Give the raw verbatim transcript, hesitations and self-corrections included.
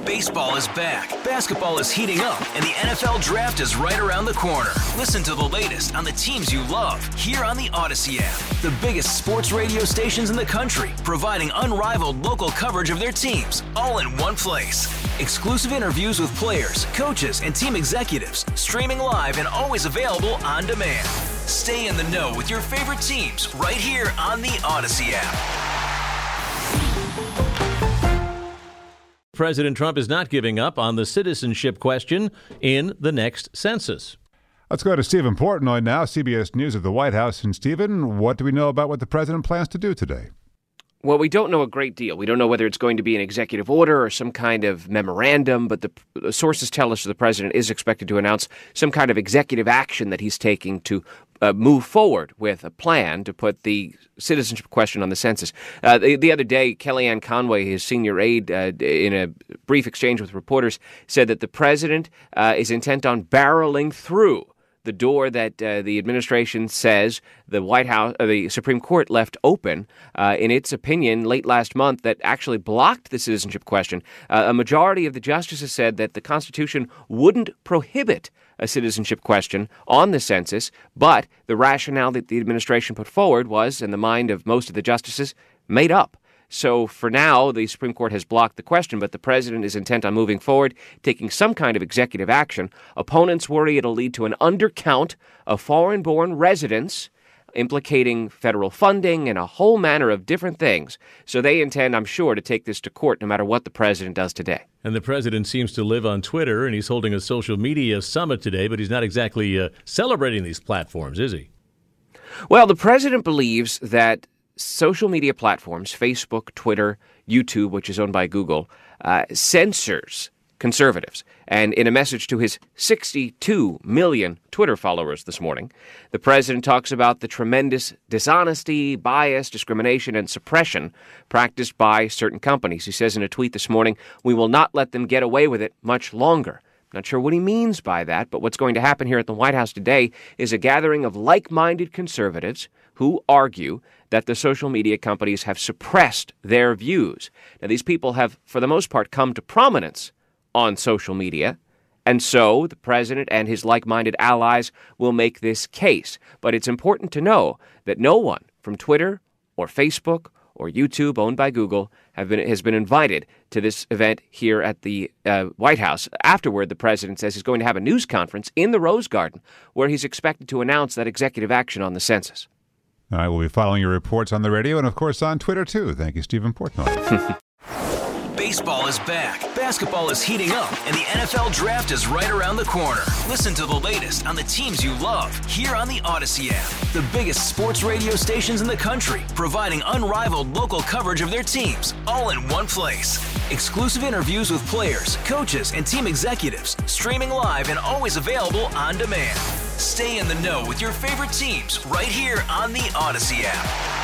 Baseball is back, basketball is heating up, and the N F L Draft is right around the corner. Listen to the latest on the teams you love here on the Odyssey app. The biggest sports radio stations in the country, providing unrivaled local coverage of their teams, all in one place. Exclusive interviews with players, coaches, and team executives, streaming live and always available on demand. Stay in the know with your favorite teams right here on the Odyssey app. President Trump is not giving up on the citizenship question in the next census. Let's go to Stephen Portnoy now, C B S News at the White House. And Stephen, what do we know about what the president plans to do today? Well, we don't know a great deal. We don't know whether it's going to be an executive order or some kind of memorandum, but the, the sources tell us the president is expected to announce some kind of executive action that he's taking to uh, move forward with a plan to put the citizenship question on the census. Uh, the, the other day, Kellyanne Conway, his senior aide, uh, in a brief exchange with reporters, said that the president uh, is intent on barreling through the door that uh, the administration says the White House, uh, the Supreme Court left open uh, in its opinion late last month that actually blocked the citizenship question. Uh, a majority of the justices said that the Constitution wouldn't prohibit a citizenship question on the census, but the rationale that the administration put forward was, in the mind of most of the justices, made up. So for now, the Supreme Court has blocked the question, but the president is intent on moving forward, taking some kind of executive action. Opponents worry it'll lead to an undercount of foreign-born residents, implicating federal funding and a whole manner of different things. So they intend, I'm sure, to take this to court no matter what the president does today. And the president seems to live on Twitter, and he's holding a social media summit today, but he's not exactly uh, celebrating these platforms, is he? Well, the president believes that social media platforms, Facebook, Twitter, YouTube, which is owned by Google, uh, censors conservatives. And in a message to his sixty-two million Twitter followers this morning, the president talks about the tremendous dishonesty, bias, discrimination, and suppression practiced by certain companies. He says in a tweet this morning, "We will not let them get away with it much longer." Not sure what he means by that, but what's going to happen here at the White House today is a gathering of like-minded conservatives who argue that the social media companies have suppressed their views. Now, these people have, for the most part, come to prominence on social media, and so the president and his like-minded allies will make this case. But it's important to know that no one from Twitter or Facebook or YouTube, owned by Google, have been, has been invited to this event here at the uh, White House. Afterward, the president says he's going to have a news conference in the Rose Garden where he's expected to announce that executive action on the census. All right, we'll be following your reports on the radio and, of course, on Twitter, too. Thank you, Stephen Portnoy. Baseball is back, basketball is heating up, and the N F L Draft is right around the corner. Listen to the latest on the teams you love here on the Odyssey app. The biggest sports radio stations in the country, providing unrivaled local coverage of their teams, all in one place. Exclusive interviews with players, coaches, and team executives, streaming live and always available on demand. Stay in the know with your favorite teams right here on the Odyssey app.